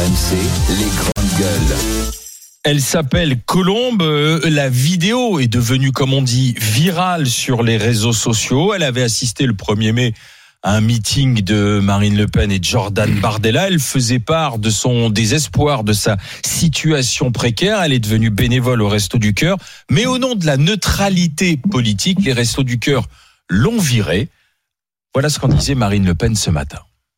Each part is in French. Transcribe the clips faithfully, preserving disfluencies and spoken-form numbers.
M C, les grandes gueules. Elle s'appelle Colombe. La vidéo est devenue, comme on dit, virale sur les réseaux sociaux. Elle avait assisté le premier mai à un meeting de Marine Le Pen et de Jordan Bardella. Elle faisait part de son désespoir, de sa situation précaire. Elle est devenue bénévole aux Restos du Cœur. Mais au nom de la neutralité politique, les Restos du Cœur l'ont virée. Voilà ce qu'en disait Marine Le Pen ce matin.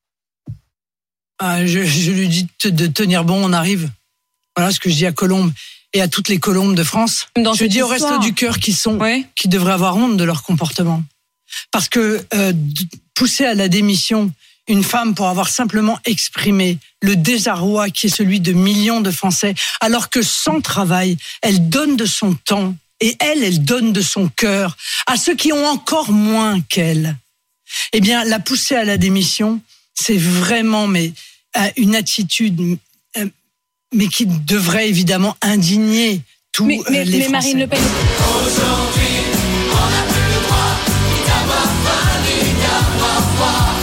Ah, je, je lui dis de tenir bon, on arrive. Voilà ce que je dis à Colombe et à toutes les Colombes de France. Dans je dis aux Restos du Cœur qui sont, ouais. qui devraient avoir honte de leur comportement. Parce que euh, pousser à la démission une femme pour avoir simplement exprimé le désarroi qui est celui de millions de Français, alors que sans travail, elle donne de son temps et elle, elle donne de son cœur à ceux qui ont encore moins qu'elle. Eh bien, la pousser à la démission, c'est vraiment mais euh, une attitude... Euh, mais qui devrait évidemment indigner tous mais, mais, les mais Français. Marine Le Pen... Aujourd'hui, on n'a plus le droit d'avoir faim, ni d'avoir froid,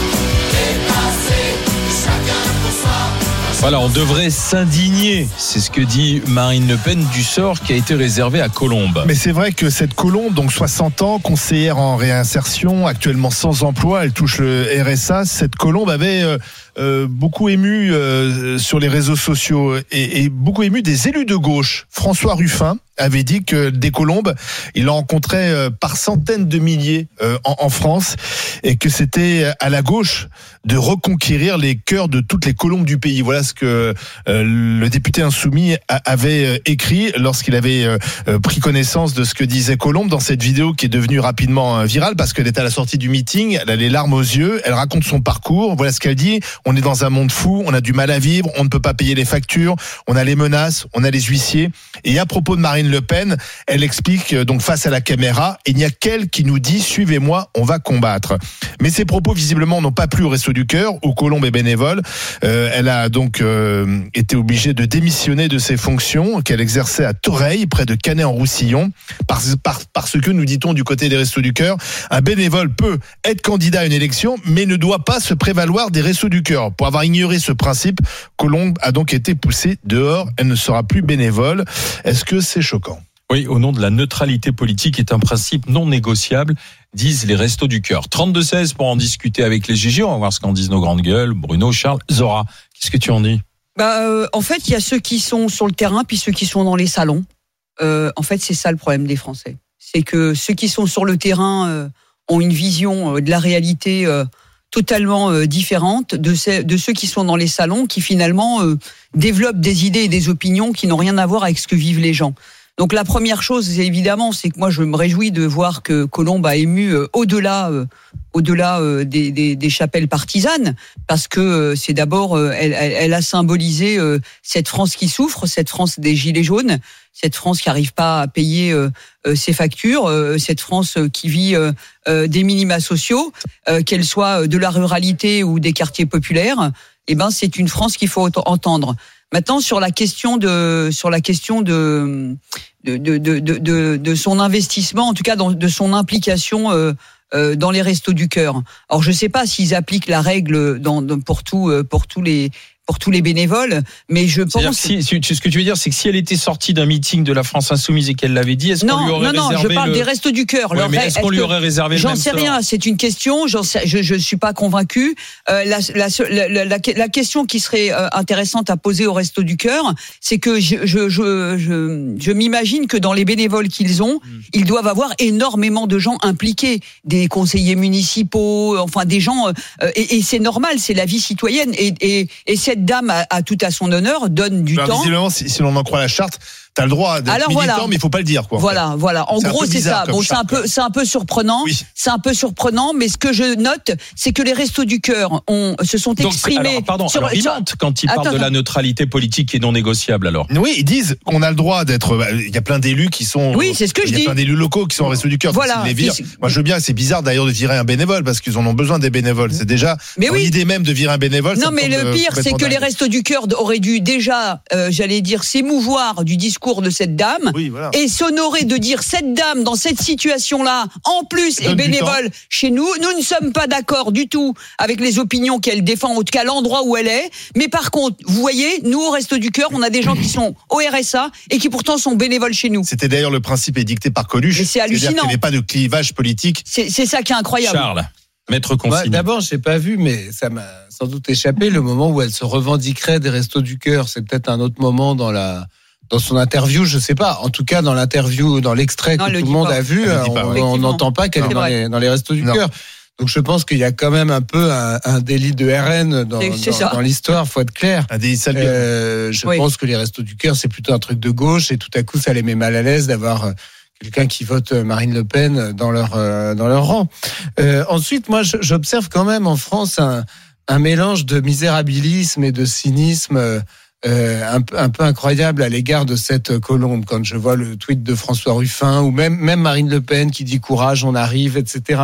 dépasser chacun pour soi. Voilà, on devrait s'indigner, c'est ce que dit Marine Le Pen, du sort qui a été réservé à Colombe. Mais c'est vrai que cette Colombe, donc soixante ans, conseillère en réinsertion, actuellement sans emploi, elle touche le R S A, cette Colombe avait... Euh, Euh, beaucoup ému euh, sur les réseaux sociaux et, et beaucoup ému des élus de gauche. François Ruffin avait dit que des Colombes, il en rencontrait euh, par centaines de milliers euh, en, en France et que c'était à la gauche de reconquérir les cœurs de toutes les Colombes du pays. Voilà ce que euh, le député insoumis a, avait euh, écrit lorsqu'il avait euh, pris connaissance de ce que disait Colombe dans cette vidéo qui est devenue rapidement euh, virale parce qu'elle était à la sortie du meeting, elle a les larmes aux yeux, elle raconte son parcours, voilà ce qu'elle dit. On est dans un monde fou, on a du mal à vivre, on ne peut pas payer les factures, on a les menaces, on a les huissiers. Et à propos de Marine Le Pen, elle explique donc face à la caméra, il n'y a qu'elle qui nous dit « Suivez-moi, on va combattre ». Mais ces propos visiblement n'ont pas plu au Restos du Cœur, où Colombe est bénévole. Euh, elle a donc euh, été obligée de démissionner de ses fonctions qu'elle exerçait à Toreil, près de Canet-en-Roussillon, parce, parce, parce que, nous dit-on du côté des Restos du Cœur, un bénévole peut être candidat à une élection, mais ne doit pas se prévaloir des Restos du Cœur. Pour avoir ignoré ce principe, Colombe a donc été poussée dehors. Elle ne sera plus bénévole. Est-ce que c'est choquant ? Oui, au nom de la neutralité politique, est un principe non négociable, disent les Restos du Cœur. trente-deux seize pour en discuter avec les G G. On va voir ce qu'en disent nos grandes gueules. Bruno, Charles, Zora, qu'est-ce que tu en dis ? Bah, euh, en fait, il y a ceux qui sont sur le terrain, puis ceux qui sont dans les salons. Euh, en fait, c'est ça le problème des Français. C'est que ceux qui sont sur le terrain euh, ont une vision euh, de la réalité euh, totalement euh, différente de, ces, de ceux qui sont dans les salons, qui finalement euh, développent des idées et des opinions qui n'ont rien à voir avec ce que vivent les gens. Donc la première chose, c'est évidemment, c'est que moi je me réjouis de voir que Colombe a ému euh, au-delà, euh, au-delà euh, des, des, des chapelles partisanes, parce que euh, c'est d'abord, euh, elle, elle a symbolisé euh, cette France qui souffre, cette France des gilets jaunes, cette France qui n'arrive pas à payer euh, euh, ses factures, euh, cette France euh, qui vit euh, euh, des minima sociaux, euh, qu'elle soit de la ruralité ou des quartiers populaires. Eh ben, c'est une France qu'il faut entendre. Maintenant, sur la question de, sur la question de, de, de, de, de, de son investissement, en tout cas dans, de son implication euh, euh, dans les Restos du Cœur. Alors, je sais pas s'ils appliquent la règle dans, dans, pour tout, pour tous les, pour tous les bénévoles, mais je pense. Si, si, ce que tu veux dire, c'est que si elle était sortie d'un meeting de la France Insoumise et qu'elle l'avait dit, est-ce non, qu'on lui aurait non, non, réservé Non, non, je parle le... des Restos du Cœur. Ouais, mais est-ce qu'on est-ce lui que... aurait réservé le J'en même sais sort ? rien, c'est une question, j'en sais, je je suis pas convaincu. Euh, la, la, la, la, la question qui serait euh, intéressante à poser aux Restos du Cœur, c'est que je, je, je, je, je m'imagine que dans les bénévoles qu'ils ont, mmh. ils doivent avoir énormément de gens impliqués, des conseillers municipaux, enfin des gens, euh, et, et c'est normal, c'est la vie citoyenne. Et, et, et cette dame a, a tout à son honneur, donne du ben, temps. Visiblement, si, si l'on en croit la charte, t'as le droit d'être Alors, militant, voilà. mais il faut pas le dire, quoi. En voilà, fait. voilà. En c'est gros, c'est ça. Bon, c'est un peu, c'est un peu surprenant. Oui. C'est un peu surprenant, mais ce que je note, c'est que les Restos du Cœur ont, se sont Donc, exprimés. Alors, pardon, sur, alors, ils sur, mentent quand ils parlent attends, de la neutralité politique qui est non négociable, alors. Oui, ils disent qu'on a le droit d'être, il y a plein d'élus qui sont. Oui, c'est ce que je dis. Il y a plein d'élus locaux qui sont au Restos du Cœur. Voilà. Les virent. Moi, je veux bien, c'est bizarre d'ailleurs de virer un bénévole parce qu'ils en ont besoin des bénévoles. C'est déjà, mais oui. l'idée même de virer un bénévole. Non, mais le pire, c'est que les Restos du Cœur auraient dû déjà, euh, j'allais dire, s'émouvoir du discours de cette dame Oui, voilà. et s'honorer de dire cette dame dans cette situation-là, en plus, est Donne du bénévole chez nous. Nous ne sommes pas d'accord du tout avec les opinions qu'elle défend, en tout cas l'endroit où elle est. Mais par contre, vous voyez, nous, au Restos du Cœur, on a des gens qui sont au R S A et qui pourtant sont bénévoles chez nous. C'était d'ailleurs le principe édicté par Coluche. Mais c'est hallucinant. C'est-à-dire qu'il n'y avait pas de clivage politique. C'est, c'est ça qui est incroyable. Charles, maître Moi, consigne. d'abord, je n'ai pas vu, mais ça m'a sans doute échappé, le moment où elle se revendiquerait des Restos du Cœur. C'est peut-être un autre moment dans la dans son interview, je sais pas. En tout cas, dans l'interview, dans l'extrait Non, que elle tout le le dit monde pas. a vu, Elle le dit pas, on- oui. on n'entend pas qu'elle C'est est dans vrai. les, dans les Restos du Non. Cœur. Donc je pense qu'il y a quand même un peu un, un délit de R N dans, C'est- c'est dans, ça. dans l'histoire, faut être clair. Un délit sale. Euh, je Oui. pense que les Restos du Cœur, c'est plutôt un truc de gauche et tout à coup, ça les met mal à l'aise d'avoir euh, quelqu'un qui vote Marine Le Pen dans leur euh, dans leur rang. Euh, ensuite, moi, je- j'observe quand même en France un, un mélange de misérabilisme et de cynisme euh, euh, un, peu- un peu incroyable à l'égard de cette colombe. Quand je vois le tweet de François Ruffin ou même même Marine Le Pen qui dit courage, on arrive, et cetera.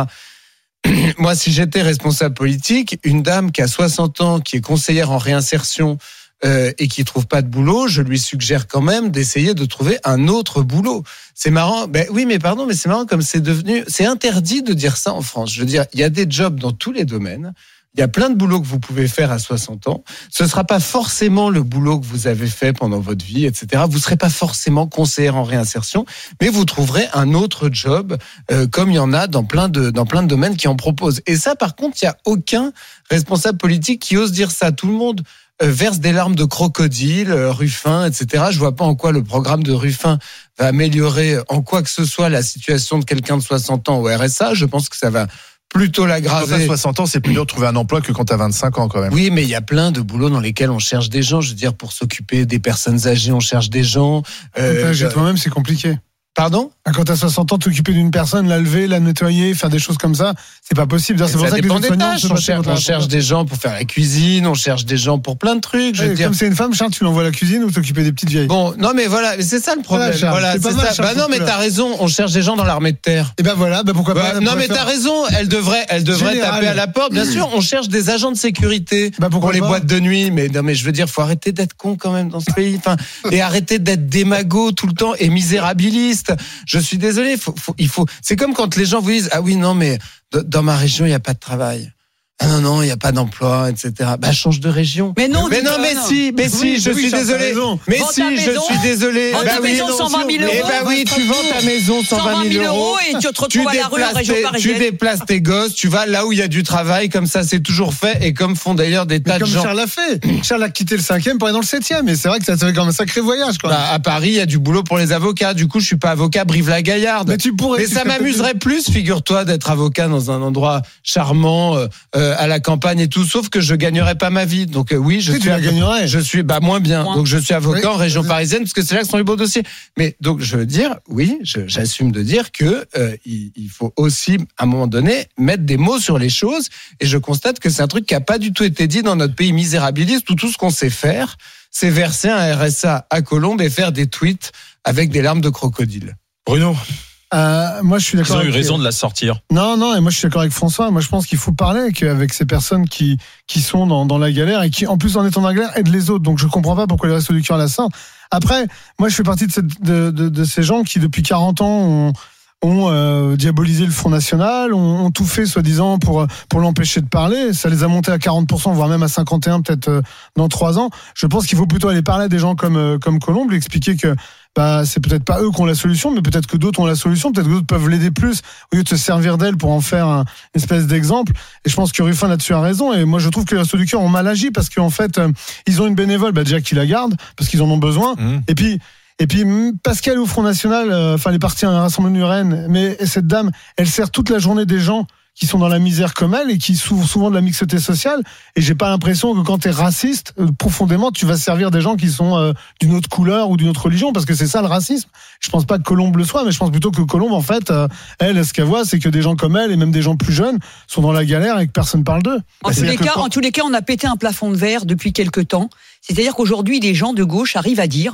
Moi, si j'étais responsable politique, une dame qui a soixante ans, qui est conseillère en réinsertion euh, et qui trouve pas de boulot, je lui suggère quand même d'essayer de trouver un autre boulot. C'est marrant. Ben oui, mais pardon, mais c'est marrant comme c'est devenu, c'est interdit de dire ça en France. Je veux dire, il y a des jobs dans tous les domaines. Il y a plein de boulots que vous pouvez faire à soixante ans. Ce sera pas forcément le boulot que vous avez fait pendant votre vie, et cetera. Vous serez pas forcément conseillère en réinsertion, mais vous trouverez un autre job, euh, comme il y en a dans plein de dans plein de domaines qui en proposent. Et ça, par contre, il y a aucun responsable politique qui ose dire ça. Tout le monde euh, verse des larmes de crocodile, euh, Ruffin, et cetera. Je vois pas en quoi le programme de Ruffin va améliorer en quoi que ce soit la situation de quelqu'un de soixante ans au R S A. Je pense que ça va plutôt Quand t'as l'aggraver. soixante ans, c'est plus dur de trouver un emploi que quand t'as vingt-cinq ans, quand même. Oui, mais il y a plein de boulots dans lesquels on cherche des gens. Je veux dire, pour s'occuper des personnes âgées, on cherche des gens. Euh, J'ai toi-même, c'est compliqué. Pardon ? Quand t'as soixante ans, t'occuper d'une personne, la lever, la nettoyer, faire des choses comme ça, c'est pas possible. C'est pour Ça ça que les dépend des soignants tâches. se On battent cherche, contre on la- cherche des gens pour faire la cuisine, on cherche des gens pour plein de trucs. Je veux Ouais, dire. Comme c'est une femme, Charles, tu l'envoies à la cuisine ou t'occuper des petites vieilles. Bon, non, mais voilà, mais c'est ça le problème. Voilà, Charles, Voilà, c'est pas c'est mal, ça. Charles, Bah non, mais c'est t'as clair. raison. On cherche des gens dans l'armée de terre. Et ben voilà, ben pourquoi Bah, pas. non, pourquoi mais faire- t'as raison. Elle devrait, elle devrait Général. taper à la porte. Bien sûr, on cherche des agents de sécurité Bah, pourquoi pour les pas. boîtes de nuit. Mais non, mais je veux dire, faut arrêter d'être con quand même dans ce pays. Enfin, et arrêter d'être démago tout le temps et misérabiliste. Je suis désolé. Faut, faut, il faut. C'est comme quand les gens vous disent, ah oui, non, mais d- dans ma région, il y a pas de travail. Ah non, non, il n'y a pas d'emploi, et cetera. Bah, change de région. Mais non, mais dis non, pas, mais non. si, mais Oui, si, je oui, suis Charles, t'as désolé. raison. Mais Vends si, ta je maison. suis désolé. Vends ta Bah oui, maison, non, cent vingt mille Eh euros. bah oui, tu vends ta maison, cent vingt mille euros. et tu te Tu retrouves à la rue en déplaces, région tes, tu parisienne. déplaces tes gosses, tu vas là où il y a du travail, comme ça c'est toujours fait, et comme font d'ailleurs des tas Mais de comme gens. Charles l'a fait. Charles a quitté le cinquième pour aller dans le septième. Et c'est vrai que ça fait quand même un sacré voyage, quoi. Bah, à Paris, il y a du boulot pour les avocats. Du coup, je suis pas avocat Brive-la-Gaillarde. Mais tu pourrais. Mais tu ça serais m'amuserait plus, figure-toi, d'être avocat dans un endroit charmant, euh, euh, à la campagne et tout, sauf que je gagnerais pas ma vie. Donc euh, oui, je peut-être- suis Tu la gagnerais. je suis bah moins bien. Moins. Donc je suis avocat Oui. en région parisienne parce que c'est là que sont les beaux dossiers. Mais donc je veux dire, oui, je- j'assume de dire que euh, il, il faut aussi à un moment donné mettre des mots sur les choses. Et je constate que c'est un truc qui a pas du tout été dit dans notre pays misérabiliste où tout ce qu'on sait faire, c'est verser un R S A à Colombes et faire des tweets avec des larmes de crocodile. Bruno, Euh, moi, je suis ils d'accord. ont eu avec- raison de la sortir. Non, non, et moi je suis d'accord avec François. Moi je pense qu'il faut parler avec, avec ces personnes qui, qui sont dans, dans la galère et qui, en plus en étant dans la galère, aident les autres. Donc je comprends pas pourquoi les Restos du Cœur la sortent. Après, moi je fais partie de, cette, de, de, de ces gens qui depuis quarante ans ont, ont euh, diabolisé le Front National, ont, ont tout fait soi-disant pour, pour l'empêcher de parler. Ça les a montés à quarante pour cent, voire même à cinquante et un peut-être euh, dans trois ans. Je pense qu'il faut plutôt aller parler à des gens comme, euh, comme Colombe, lui expliquer que bah, c'est peut-être pas eux qui ont la solution, mais peut-être que d'autres ont la solution, peut-être que d'autres peuvent l'aider plus, au lieu de se servir d'elle pour en faire un, une espèce d'exemple. Et je pense que Ruffin là-dessus a raison. Et moi, je trouve que les Restos du Cœur ont mal agi parce qu'en fait, euh, ils ont une bénévole, bah, déjà qui la garde, parce qu'ils en ont besoin. Mmh. Et puis, et puis Pascal au Front National, euh, enfin, elle est partie à un rassemblement U R N, mais cette dame, elle sert toute la journée des gens qui sont dans la misère comme elle et qui souffrent souvent de la mixité sociale. Et j'ai pas l'impression que quand t'es raciste, euh, profondément, tu vas servir des gens qui sont euh, d'une autre couleur ou d'une autre religion, parce que c'est ça le racisme. Je pense pas que Colombe le soit, mais je pense plutôt que Colombe, en fait, euh, elle, ce qu'elle voit, c'est que des gens comme elle et même des gens plus jeunes sont dans la galère et que personne parle d'eux. En, Bah, tous c'est-à-dire les que cas, quand- en tous les cas, on a pété un plafond de verre depuis quelque temps. C'est-à-dire qu'aujourd'hui, les gens de gauche arrivent à dire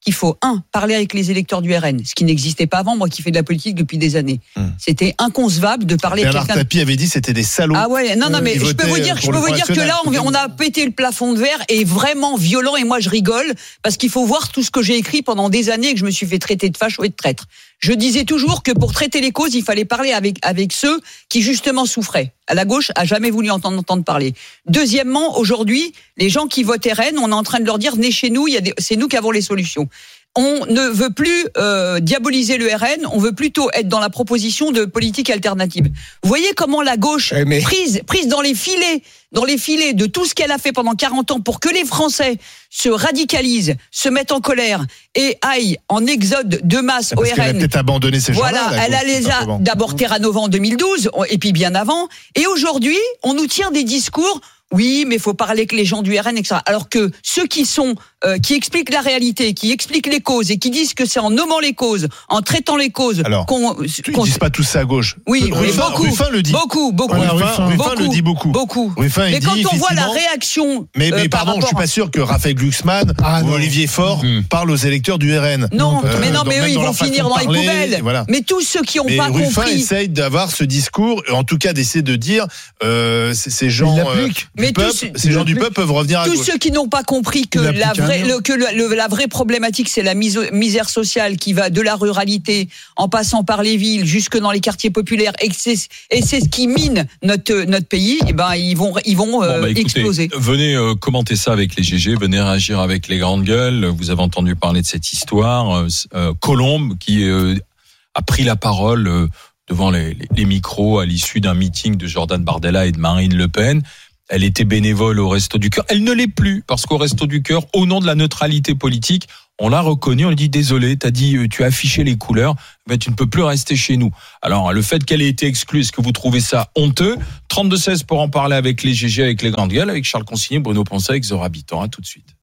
qu'il faut, un, parler avec les électeurs du R N, ce qui n'existait pas avant, moi qui fais de la politique depuis des années. Hum. C'était inconcevable de parler Bernard avec quelqu'un. Tapie avait dit c'était des salauds. Ah ouais, non, non, mais je peux vous dire, je peux vous dire que là, on, on a pété le plafond de verre et vraiment violent, et moi je rigole, parce qu'il faut voir tout ce que j'ai écrit pendant des années et que je me suis fait traiter de facho et de traître. Je disais toujours que pour traiter les causes, il fallait parler avec, avec ceux qui justement souffraient. À la gauche, a jamais voulu entendre, entendre parler. Deuxièmement, aujourd'hui, les gens qui votent R N, on est en train de leur dire, venez chez nous, il y a des, c'est nous qui avons les solutions. On ne veut plus euh, diaboliser le R N, on veut plutôt être dans la proposition de politique alternative. Vous voyez comment la gauche, mais... prise, prise dans les filets, dans les filets de tout ce qu'elle a fait pendant quarante ans pour que les Français se radicalisent, se mettent en colère et aillent en exode de masse Parce au R N. Elle a peut-être abandonné ces voilà, gens-là. Voilà, elle a les a d'abord Terranova en deux mille douze et puis bien avant. Et aujourd'hui, on nous tient des discours. Oui, mais il faut parler avec les gens du R N, et cetera. Alors que ceux qui sont, euh, qui expliquent la réalité, qui expliquent les causes et qui disent que c'est en nommant les causes, en traitant les causes, alors, qu'on, ils qu'on... disent pas tous ça à gauche. Oui, Ruffin, beaucoup, Ruffin le dit. Beaucoup, beaucoup. Voilà, Ruffin, Ruffin beaucoup, le dit beaucoup. Beaucoup. Ruffin, mais il quand dit, on voit la effectivement, réaction, mais, mais euh, pardon, je suis pas sûr que Raphaël Glucksmann ah, ou non. Olivier Faure mmh. parlent aux électeurs du R N. Non, euh, mais non, mais eux, ils vont dans finir dans les parler, poubelles. Voilà. Mais tous ceux qui n'ont mais pas Ruffin compris. essaye d'avoir ce discours, en tout cas d'essayer de dire, euh, ces gens, euh, du mais peuple, tous, ces gens du peuple peuvent revenir à tous gauche. ceux qui n'ont pas compris que la vraie, le, que le, le, la vraie problématique, c'est la mise, misère sociale qui va de la ruralité en passant par les villes jusque dans les quartiers populaires, et c'est, et c'est ce qui mine notre notre pays. Et ben ils vont ils vont euh, bon, bah, écoutez, exploser. Venez euh, commenter ça avec les G G, venez réagir avec les grandes gueules. Vous avez entendu parler de cette histoire. Euh, euh, Colombe qui euh, a pris la parole euh, devant les, les, les micros à l'issue d'un meeting de Jordan Bardella et de Marine Le Pen. Elle était bénévole au Resto du Cœur. Elle ne l'est plus parce qu'au Resto du Cœur, au nom de la neutralité politique, on l'a reconnu, on lui dit désolé, t'as dit, tu as affiché les couleurs, mais tu ne peux plus rester chez nous. Alors, le fait qu'elle ait été exclue, est-ce que vous trouvez ça honteux? trente-deux seize pour en parler avec les G G, avec les grandes gueules, avec Charles Consigny, Bruno Poncet, avec Zora Habitant. À tout de suite.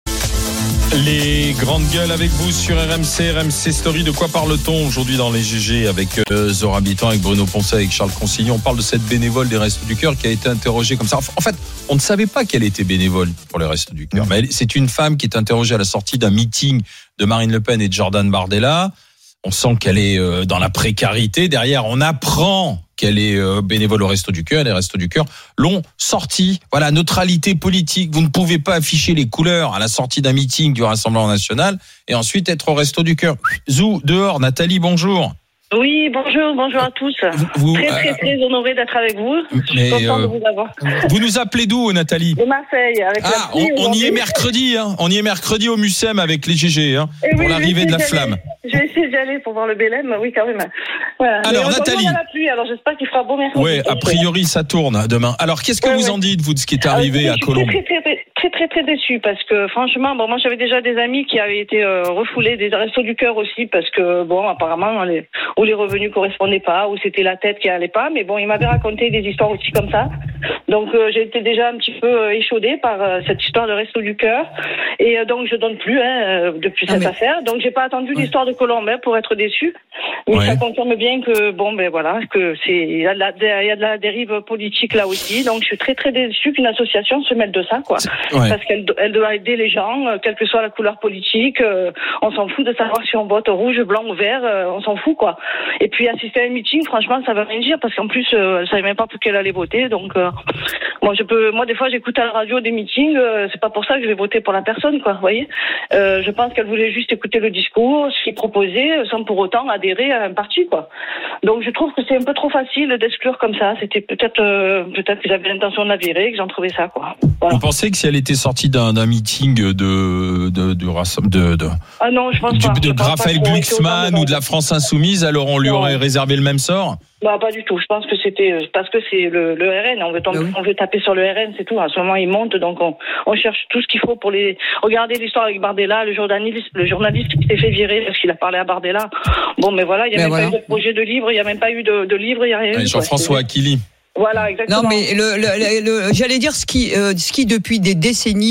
Les grandes gueules avec vous sur R M C, R M C Story. De quoi parle-t-on aujourd'hui dans les G G avec euh, Zora Habitant, avec Bruno Poncet, avec Charles Consigny? On parle de cette bénévole des Restos du Cœur qui a été interrogée comme ça. En fait, on ne savait pas qu'elle était bénévole pour les Restos du Cœur. Mais c'est une femme qui est interrogée à la sortie d'un meeting de Marine Le Pen et de Jordan Bardella. On sent qu'elle est euh, dans la précarité. Derrière, on apprend qu'elle est euh, bénévole au Resto du Cœur. Les Restos du Cœur l'ont sortie. Voilà, neutralité politique. Vous ne pouvez pas afficher les couleurs à la sortie d'un meeting du Rassemblement national et ensuite être au Resto du Cœur. Zou, dehors. Nathalie, bonjour. Oui, bonjour, bonjour à tous. Vous, très, très, très euh, honoré d'être avec vous. Je suis content euh, de vous avoir. Vous nous appelez d'où, Nathalie? De Marseille. Avec ah, la on, on y est mercredi, hein. On y est mercredi au Mucem avec les G G, hein, oui, pour l'arrivée de la flamme. Je vais essayer d'y aller pour voir le Bélem, oui, quand même. Voilà. Alors, mais Nathalie. On a la pluie, alors j'espère qu'il fera beau mercredi. Oui, a priori, ça tourne demain. Alors, qu'est-ce que ouais, vous ouais. en dites, vous, de ce qui est arrivé euh, à Colombe? Très, très, très, très, très, très déçue parce que, franchement, bon, moi, j'avais déjà des amis qui avaient été euh, refoulés des Restos du Cœur aussi parce que, bon, apparemment, les, ou les revenus correspondaient pas, ou c'était la tête qui allait pas, mais bon, ils m'avaient raconté des histoires aussi comme ça. Donc, euh, j'ai été déjà un petit peu euh, échaudée par euh, cette histoire de Resto du Cœur. Et euh, donc, je donne plus, hein, euh, depuis ah, cette mais... affaire. Donc, j'ai pas attendu ouais. l'histoire de Colombe hein, pour être déçue. Mais ouais. ça confirme bien que, bon, ben voilà, que c'est, il y a de la, il y a de la dérive politique là aussi. Donc, je suis très, très déçue qu'une association se mette de ça, quoi. Ouais. Parce qu'elle elle doit aider les gens, euh, quelle que soit la couleur politique. Euh, on s'en fout de savoir si on vote rouge, blanc ou vert. Euh, on s'en fout, quoi. Et puis, assister à un meeting, franchement, ça veut rien dire parce qu'en plus, euh, elle savait même pas pour qu'elle allait voter. Donc, euh, moi, je peux, moi, des fois, j'écoute à la radio des meetings. Euh, c'est pas pour ça que je vais voter pour la personne, quoi. Vous voyez. Euh, je pense qu'elle voulait juste écouter le discours, ce qu'il proposait, sans pour autant adhérer à un parti, quoi. Donc, je trouve que c'est un peu trop facile d'exclure comme ça. C'était peut-être, euh, peut-être que j'avais l'intention de la virer, que j'en trouvais ça, quoi. Voilà. Vous pensez que si elle était sortie d'un, d'un meeting de, de, de, de, de, ah non, je pense du, pas. de, de Raphaël Glucksmann ou de la de France Insoumise, alors on lui non. aurait réservé le même sort? Bah, pas du tout. Je pense que c'était parce que c'est le, le R N. On veut, tomber, oui. on veut taper sur le R N, c'est tout. À ce moment, il monte, donc on, on cherche tout ce qu'il faut pour les. Regardez l'histoire avec Bardella, le journaliste, le journaliste qui s'est fait virer parce qu'il a parlé à Bardella. Bon, mais voilà, il y a mais même voilà. pas eu de projet de livre, il y a même pas eu de, de livre, il y a rien. Ouais, Jean-François Aquili. Voilà, exactement. Non, mais le, le, le, le, j'allais dire ce qui, euh, ce qui depuis des décennies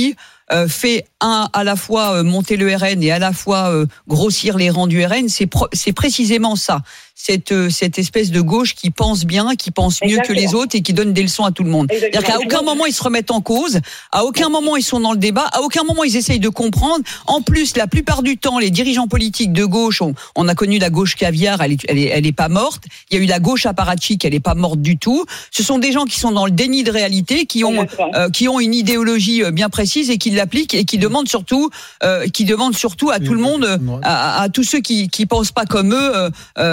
euh, fait un à la fois euh, monter le R N et à la fois euh, grossir les rangs du R N, c'est pro- c'est précisément ça. Cette, euh, cette espèce de gauche qui pense bien, qui pense mieux Exactement. que les autres et qui donne des leçons à tout le monde. Exactement. C'est-à-dire qu'à aucun moment ils se remettent en cause, à aucun moment ils sont dans le débat, à aucun moment ils essayent de comprendre. En plus, la plupart du temps, les dirigeants politiques de gauche, on, on a connu la gauche caviar, elle est, elle est, elle est pas morte. Il y a eu la gauche apparatchik, elle est pas morte du tout. Ce sont des gens qui sont dans le déni de réalité, qui ont, euh, qui ont une idéologie bien précise et qui l'appliquent et qui demandent surtout, euh, qui demandent surtout à tout le monde, à, à tous ceux qui, qui pensent pas comme eux. Euh,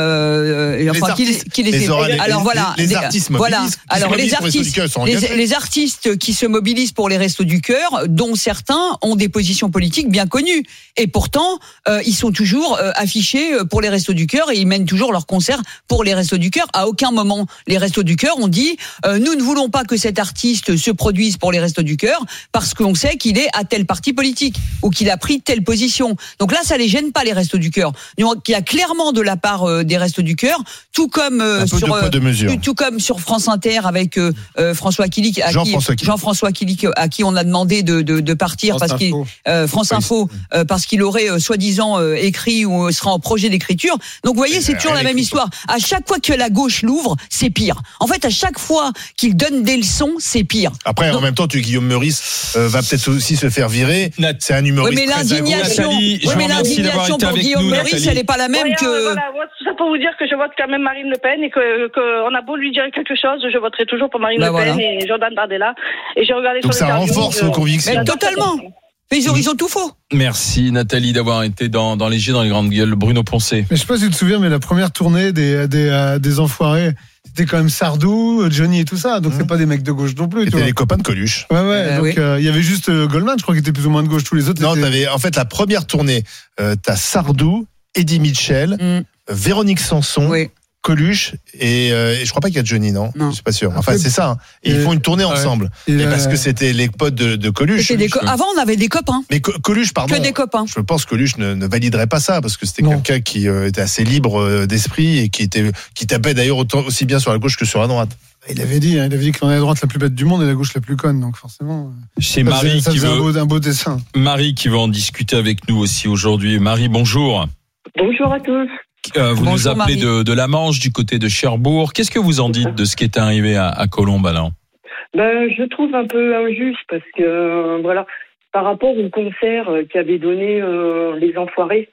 Euh, enfin, les artistes, qui, qui les, les oreilles, alors les, voilà, les, les artistes voilà. mobilisent, Alors les artistes, les, les artistes qui se mobilisent pour les Restos du Cœur, dont certains ont des positions politiques bien connues, et pourtant euh, ils sont toujours euh, affichés pour les Restos du Cœur et ils mènent toujours leurs concerts pour les Restos du Cœur. À aucun moment les Restos du Cœur ont dit euh, nous ne voulons pas que cet artiste se produise pour les Restos du Cœur parce qu'on sait qu'il est à tel parti politique ou qu'il a pris telle position. Donc là, ça les gêne pas les Restos du Cœur. Donc il y a clairement de la part euh, des Restos du Cœur, tout comme euh, un peu sur de poids de mesure. tout, tout comme sur France Inter avec euh, euh, François Killick, à Jean-François qui Killick. Jean-François Killick, à qui on a demandé de de, de partir France parce qu'il Info. euh, France Oui. Info euh, parce qu'il aurait euh, soi-disant euh, écrit ou sera en projet d'écriture. Donc vous voyez, c'est toujours la même histoire. À chaque fois que la gauche l'ouvre, c'est pire. En fait, à chaque fois qu'il donne des leçons, c'est pire. Après, Donc, en même temps, tu Guillaume Meurice euh, va peut-être aussi se faire virer. Nat- C'est un oui, humoriste. mais très à gauche. l'indignation, Nathalie, je oui, vous mais remercie d'avoir l'indignation été pour avec Guillaume nous, Meurice, Nathalie. elle n'est pas la même Ouais, que. euh, voilà, moi, tout ça pour vous dire que je vote quand même Marine Le Pen et que, que on a beau lui dire quelque chose, je voterai toujours pour Marine Bah Le Pen voilà. et Jordan Bardella. Et j'ai regardé Donc son ça interview, renforce je- nos convictions. Mais totalement. Mais ils ont, ils ont tout faux. Merci Nathalie d'avoir été dans, dans les G, dans les grandes gueules. Bruno Poncet. Mais je sais pas si tu te souviens, mais la première tournée des, des, euh, des Enfoirés, c'était quand même Sardou, Johnny et tout ça. Donc Mmh. c'est pas des mecs de gauche non plus. Tu C'était vois. les copains de Coluche. Ouais, ouais. Euh, donc oui. il euh, y avait juste euh, Goldman, je crois, qui était plus ou moins de gauche. Tous les autres. Non, étaient- t'avais en fait la première tournée. Euh, t'as Sardou, Eddie Mitchell, Mm. Véronique Sanson, Oui. Coluche et, euh, et je crois pas qu'il y a Johnny, non, Non. je suis pas sûr. Enfin, Après, c'est ça. Hein. Et ils et- font une tournée ouais. ensemble. Et, Et parce euh, que c'était les potes de, de Coluche. C'était des co- Avant, on avait des copains. Mais Co- Coluche, pardon. Que des copains. Je pense que Coluche ne, ne validerait pas ça parce que c'était Non. quelqu'un qui euh, était assez libre euh, d'esprit et qui était qui tapait d'ailleurs autant aussi bien sur la gauche que sur la droite. Il avait dit, hein, il avait dit qu'on est la droite la plus bête du monde et la gauche la plus conne. Donc forcément. euh, C'est ça Marie faisait- ça qui faisait un veut, beau, un beau dessin. Marie qui va en discuter avec nous aussi aujourd'hui. Marie, bonjour. Bonjour à tous. Euh, vous Bonjour, nous appelez Marie. de, de la Manche, du côté de Cherbourg. Qu'est-ce que vous en dites de ce qui est arrivé à, à Colombes alors? Ben, je trouve un peu injuste parce que, euh, voilà, par rapport au concert euh, qu'avaient donné euh, les Enfoirés,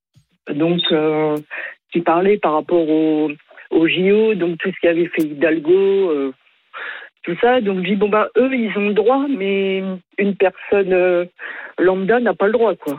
donc, euh, qui parlait par rapport au, au J O, donc tout ce qu'avait fait Hidalgo, euh, tout ça. Donc, je dis, bon, ben, eux, ils ont le droit, mais une personne euh, lambda n'a pas le droit, quoi.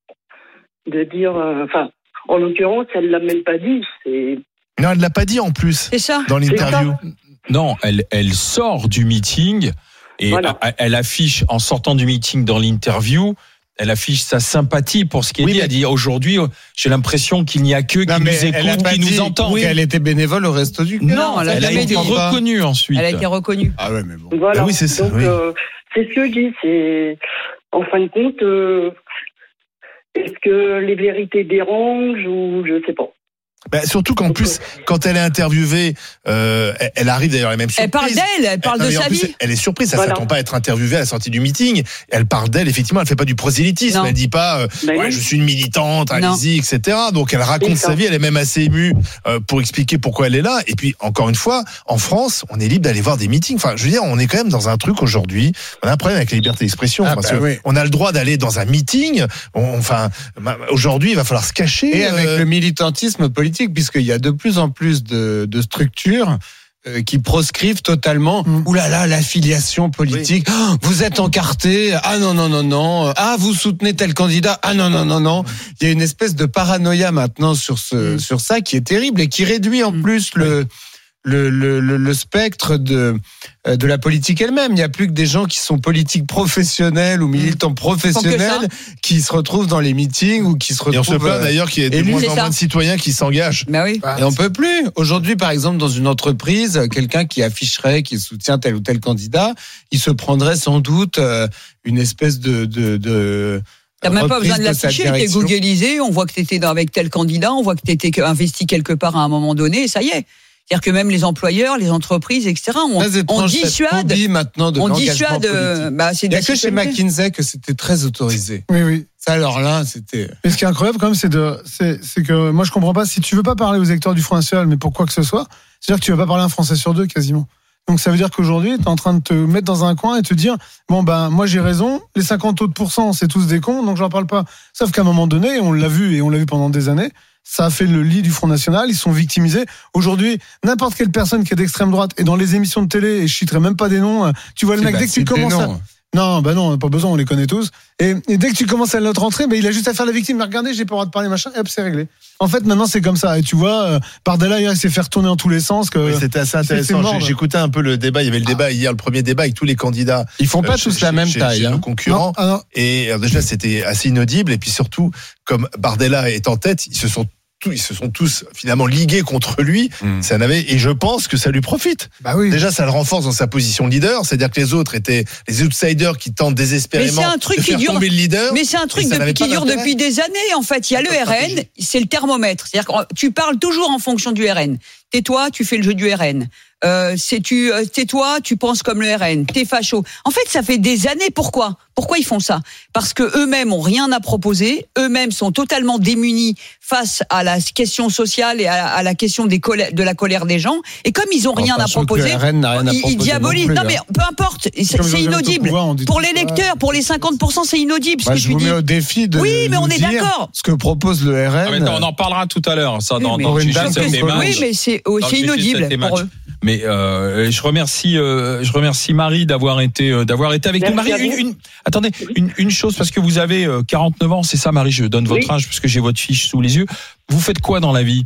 De dire, euh, enfin, en l'occurrence, elle l'a même pas dit. C'est, Non, elle l'a pas dit en plus C'est ça. dans l'interview. Non, elle, elle sort du meeting et Voilà. a- elle affiche, en sortant du meeting dans l'interview, elle affiche sa sympathie pour ce qui est Oui, dit. mais- Elle dit aujourd'hui, j'ai l'impression qu'il n'y a que qui Non, mais nous elle a écoute, pas qui dit nous entend. qu'elle était bénévole au Resto du Cœur. Non, elle a Elle a jamais été dit. reconnue ensuite. Elle a été reconnue. Ah ouais, mais bon. voilà. Ah oui, c'est ça, Donc, oui. euh, c'est ce que je dis. C'est, en fin de compte, euh, est-ce que les vérités dérangent ou je sais pas. Bah, surtout qu'en plus, quand elle est interviewée, euh, elle, elle arrive d'ailleurs la même surprise. Elle parle d'elle, elle parle Non, de mais en sa plus, vie. Elle est surprise, elle Voilà. s'attend pas à être interviewée à la sortie du meeting. Elle parle d'elle, effectivement, elle fait pas du prosélytisme. Non. Elle dit pas, euh, Ben ouais, oui. je suis une militante, Non. allez-y, et cetera. Donc elle raconte C'est ça. sa vie, elle est même assez émue euh, pour expliquer pourquoi elle est là. Et puis, encore une fois, en France, on est libre d'aller voir des meetings. Enfin, je veux dire, on est quand même dans un truc aujourd'hui. On a un problème avec la liberté d'expression. Ah, parce bah que oui. on a le droit d'aller dans un meeting. On- enfin, ma- aujourd'hui, il va falloir se cacher. Et avec euh, le militantisme politique, puisqu'il y a de plus en plus de, de structures euh, qui proscrivent totalement. Mm. Ouh là là, l'affiliation politique. Oh, vous êtes encarté. Ah non non non non. Ah vous soutenez tel candidat. Ah non non non non. Il y a une espèce de paranoïa maintenant sur ce Mm. sur ça qui est terrible et qui réduit en Mm. plus le le, le, le, le spectre de, euh, de la politique elle-même. Il n'y a plus que des gens qui sont politiques professionnels ou militants professionnels qui se retrouvent dans les meetings ou qui se Et on retrouvent... se plaint euh, d'ailleurs qu'il y ait de élus. moins C'est en ça. moins de citoyens qui s'engagent. Bah oui. Et on peut plus. Aujourd'hui, par exemple, dans une entreprise, quelqu'un qui afficherait, qui soutient tel ou tel candidat, il se prendrait sans doute euh, une espèce de... de, de T'as même pas reprise besoin de de sa l'afficher, t'es direction. googlisé, on voit que t'étais dans- avec tel candidat, on voit que t'étais investi quelque part à un moment donné, et ça y est. C'est-à-dire que même les employeurs, les entreprises, et cetera, on, on dissuade. Maintenant de on dissuade. Euh, bah, c'est Il n'y a que chez McKinsey que c'était très autorisé. Oui, oui. Ça, alors là, c'était. Mais ce qui est incroyable quand même, c'est de, c'est, c'est que moi je comprends pas. Si tu veux pas parler aux électeurs du Front National, mais pour quoi que ce soit, c'est-à-dire que tu vas pas parler un Français sur deux quasiment. Donc ça veut dire qu'aujourd'hui, tu es en train de te mettre dans un coin et te dire bon ben moi j'ai raison, les cinquante autres pourcents c'est tous des cons, donc j'en parle pas. Sauf qu'à un moment donné, on l'a vu et on l'a vu pendant des années. Ça a fait le lit du Front National, ils sont victimisés. Aujourd'hui, n'importe quelle personne qui est d'extrême droite est dans les émissions de télé, et je citerai même pas des noms, tu vois le mec, bah, dès que tu commences à... Non, bah non, pas besoin, on les connaît tous. Et, et dès que tu commences à notre rentrée, bah, il a juste à faire la victime, mais regardez, j'ai pas le droit de parler, machin, et hop, c'est réglé. En fait, maintenant, c'est comme ça. Et tu vois, euh, Bardella, il s'est fait retourner en tous les sens. Que, oui, c'était assez intéressant. J'ai, j'écoutais un peu le débat. Il y avait le débat ah. hier, le premier débat avec tous les candidats. Ils font pas euh, tous chez, la même chez, taille. Chez hein. nos concurrents. Non, non. Et alors, déjà, c'était assez inaudible. Et puis surtout, comme Bardella est en tête, ils se sont Tous, ils se sont tous finalement ligués contre lui. Mmh. Ça n'avait, et je pense que ça lui profite. Bah oui. Déjà, ça le renforce dans sa position de leader. C'est-à-dire que les autres étaient les outsiders qui tentent désespérément un truc de faire qui dure, tomber le leader. Mais c'est un truc depuis, qui dure depuis des années. En fait, il y a le R N, c'est le thermomètre. C'est-à-dire que tu parles toujours en fonction du R N. Tais-toi, tu fais le jeu du R N. Euh, c'est tu euh, tais-toi, tu penses comme le R N, t'es facho. En fait, ça fait des années. Pourquoi Pourquoi ils font ça? Parce que eux-mêmes ont rien à proposer, eux-mêmes sont totalement démunis face à la question sociale et à, à la question des colères, de la colère des gens. Et comme ils ont rien à proposer, rien à ils, ils diabolisent. Non, non mais peu importe, c'est, c'est inaudible. Pouvoir, pour les lecteurs, pour les cinquante pour cent, c'est inaudible. Bah, ce que je tu vous dis. mets au défi de. Oui, mais on est d'accord. Ce que propose le R N. Ah, mais non, on en parlera tout à l'heure. Ça, oui, dans, mais dans le G G sept c'est, oui, mais c'est, oh, c'est inaudible pour eux. Mais euh, je remercie, euh, je remercie Marie d'avoir été, euh, d'avoir été avec Merci nous. Marie, une, une, attendez, oui. une, une chose parce que vous avez euh, quarante-neuf ans, c'est ça, Marie. Je donne votre oui. âge parce que j'ai votre fiche sous les yeux. Vous faites quoi dans la vie?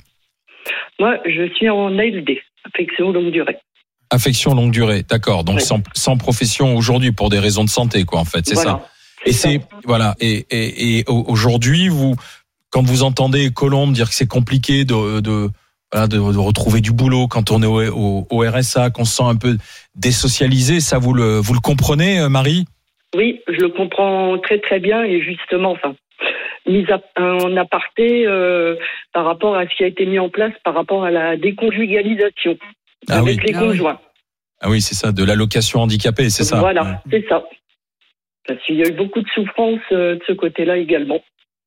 Moi, je suis en A L D, affection longue durée. Affection longue durée, d'accord. Donc oui. sans, sans profession aujourd'hui pour des raisons de santé, quoi, en fait, c'est voilà. ça. Et c'est, c'est voilà. Et, et, et aujourd'hui, vous, quand vous entendez Colombe dire que c'est compliqué de, de Voilà, de, de retrouver du boulot quand on est au, au, au R S A, qu'on se sent un peu désocialisé, ça vous le, vous le comprenez, Marie? Oui, je le comprends très très bien et justement, enfin, mis à, en aparté euh, par rapport à ce qui a été mis en place par rapport à la déconjugalisation ah avec oui. les conjoints. Ah oui, c'est ça, de l'allocation handicapée, c'est ça. Voilà, ouais. c'est ça. Parce qu'il y a eu beaucoup de souffrance euh, de ce côté-là également.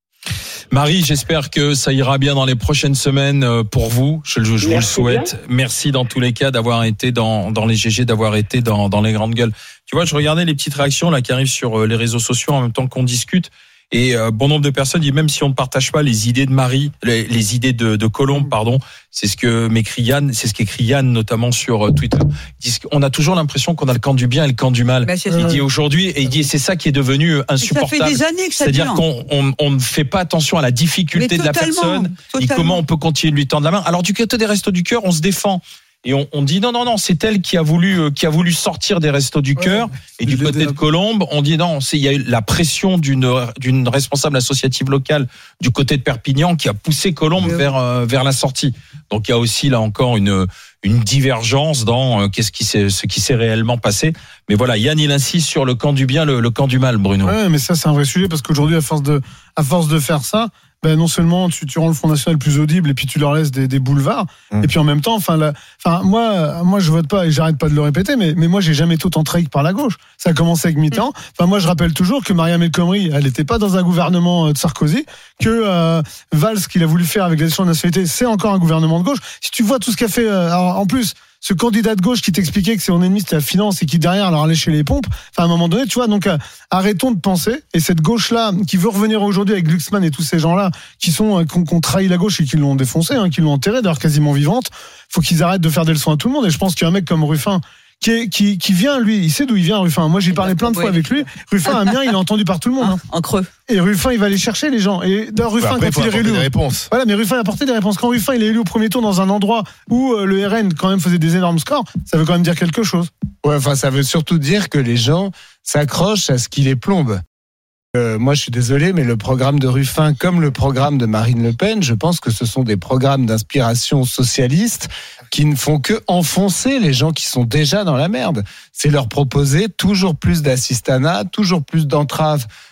Marie, j'espère que ça ira bien dans les prochaines semaines pour vous. Je, je, je vous le souhaite. Bien. Merci dans tous les cas d'avoir été dans, dans les G G, d'avoir été dans, dans les grandes gueules. Tu vois, je regardais les petites réactions là qui arrivent sur les réseaux sociaux en même temps qu'on discute. Et euh, bon nombre de personnes disent même si on ne partage pas les idées de Marie, les, les idées de, de Colombe, pardon, c'est ce que m'écrit Yann, c'est ce qu'écrit Yann notamment sur Twitter. Ils disent qu'on a toujours l'impression qu'on a le camp du bien et le camp du mal. Ben, il dit aujourd'hui et il dit c'est ça qui est devenu insupportable. Ça fait des années que ça C'est-à-dire dure. qu'on on, on ne fait pas attention à la difficulté de la personne totalement. Et comment on peut continuer de lui tendre la main. Alors du côté des Restos du Cœur, on se défend. Et on, on dit non, non, non, c'est elle qui a voulu, euh, qui a voulu sortir des Restos du Cœur. Ouais, et du côté de Colombe, on dit non, c'est, il y a eu la pression d'une, d'une responsable associative locale du côté de Perpignan qui a poussé Colombe ouais. vers, euh, vers la sortie. Donc il y a aussi là encore une, une divergence dans euh, qu'est-ce qui s'est, ce qui s'est réellement passé. Mais voilà, Yann, il insiste sur le camp du bien, le, le camp du mal, Bruno. Ouais, mais ça, c'est un vrai sujet parce qu'aujourd'hui, à force de, à force de faire ça, ben non seulement tu, tu rends le Front National plus audible et puis tu leur laisses des, des boulevards mmh. et puis en même temps enfin la, enfin moi moi je vote pas et j'arrête pas de le répéter mais mais moi j'ai jamais été autant trahi par la gauche. Ça a commencé avec Mitterrand. Enfin moi je rappelle toujours que Mariam El Khomri elle était pas dans un gouvernement de Sarkozy, que euh, Valls qu'il a voulu faire avec l'élection de nationalité c'est encore un gouvernement de gauche. Si tu vois tout ce qu'a fait euh, alors, en plus ce candidat de gauche qui t'expliquait que son ennemi c'était la finance et qui derrière leur allait chez les pompes, enfin à un moment donné tu vois donc euh, arrêtons de penser et cette gauche là qui veut revenir aujourd'hui avec Glucksmann et tous ces gens là qui sont euh, qui, ont, qui ont trahi la gauche et qui l'ont défoncé hein, qui l'ont enterré d'ailleurs quasiment vivante, faut qu'ils arrêtent de faire des leçons à tout le monde et je pense qu'il y a un mec comme Ruffin qui, est, qui, qui vient, lui, il sait d'où il vient, Ruffin. Moi, j'ai parlé plein de fois avec lui. Ruffin, Amiens, il est entendu par tout le monde. Hein. En creux. Et Ruffin, il va aller chercher les gens. Et d'ailleurs, Ruffin, après, quand il est réélu. Des réponses. Voilà, mais Ruffin a apporté des réponses. Quand Ruffin, il est élu au premier tour dans un endroit où euh, le R N, quand même, faisait des énormes scores, ça veut quand même dire quelque chose. Ouais, enfin, ça veut surtout dire que les gens s'accrochent à ce qui les plombe. Euh, moi, je suis désolé, mais le programme de Ruffin, comme le programme de Marine Le Pen, je pense que ce sont des programmes d'inspiration socialiste qui ne font que enfoncer les gens qui sont déjà dans la merde. C'est leur proposer toujours plus d'assistanat, toujours plus d'entraves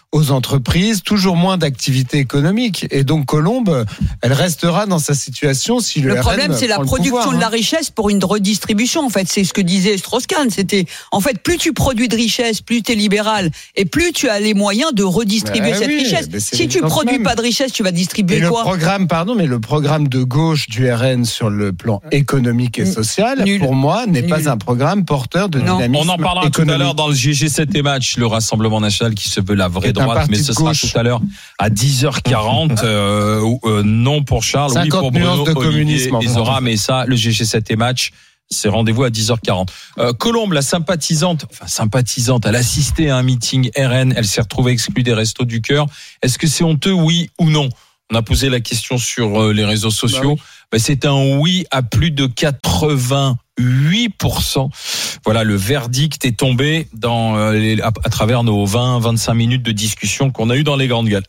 aux entreprises, toujours moins d'activité économique. Et donc Colombe, elle restera dans sa situation si le, le R N problème, c'est la prend le production pouvoir, de la hein. richesse pour une redistribution. En fait, c'est ce que disait Strauss-Kahn. C'était, en fait, plus tu produis de richesse, plus tu es libéral, et plus tu as les moyens de redistribuer Bah cette oui, richesse. mais c'est Si tu l'évidence produis même. pas de richesse, tu vas Et distribuer le quoi? programme, pardon, mais le programme de gauche du R N sur le plan économique et social, Nul. pour moi, n'est Nul. pas un programme porteur de Non. dynamisme On en parlera économique. tout à l'heure dans le G G sept et match, le Rassemblement national qui se veut la vraie C'est un droite, parti mais de ce sera gauche. tout à l'heure à dix heures quarante. euh, euh, non pour Charles, oui cinquante pour Bruno, nuances de Olivier communisme, et en Zora, fait. mais ça, le G G sept et match, c'est rendez-vous à dix heures quarante. Euh, Colombe, la sympathisante, enfin sympathisante, elle assistait à un meeting R N, elle s'est retrouvée exclue des Restos du Cœur. Est-ce que c'est honteux, oui ou non? On a posé la question sur euh, les réseaux sociaux. Bah oui. Bah, c'est un oui à plus de quatre-vingt-huit pour cent. Voilà, le verdict est tombé dans, euh, les, à, à travers nos vingt à vingt-cinq minutes de discussion qu'on a eu dans les grandes gueules.